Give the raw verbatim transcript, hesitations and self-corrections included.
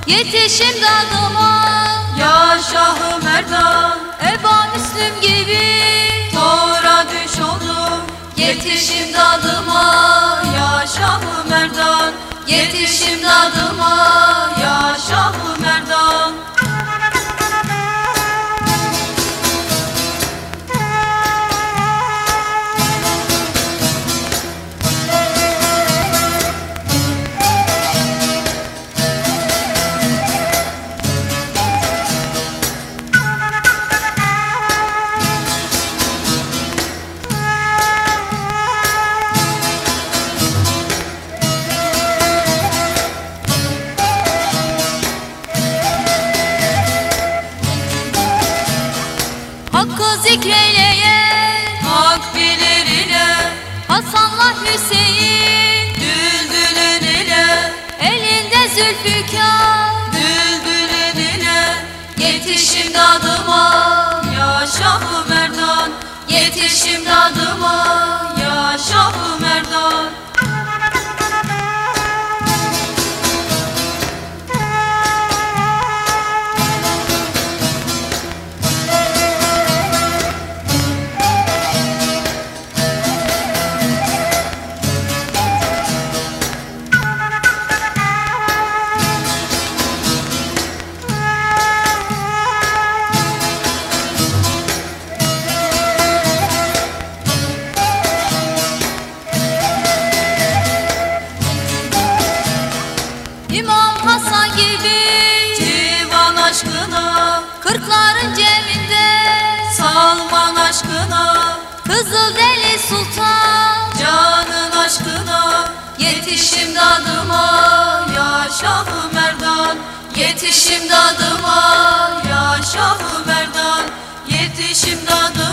Yetişim dadıma, Ya Şah-ı Merdan, Eba Müslüm gibi tora düş oldum. yetişim dadıma, Ya Şah-ı Merdan, yetişim dadıma. Ya Şah-ı Merdan. Hakkı zikreyleyen Hak bilir ile, Hasan'la Hüseyin, düldülün ile, elinde Zülfikar. düldülün ile. Yetişim dadıma, Ya Şah-ı Merdan, yetişim dadıma. Ya Şah-ı Merdan. İmam Hasan gibi Civan aşkına, kırkların ceminde Salman aşkına, Kızıldeli Sultan. canın aşkına. Yetişim dadıma, Ya Şah-ı Merdan, yetişim dadıma. Ya Şah-ı Merdan, yetişim dadı.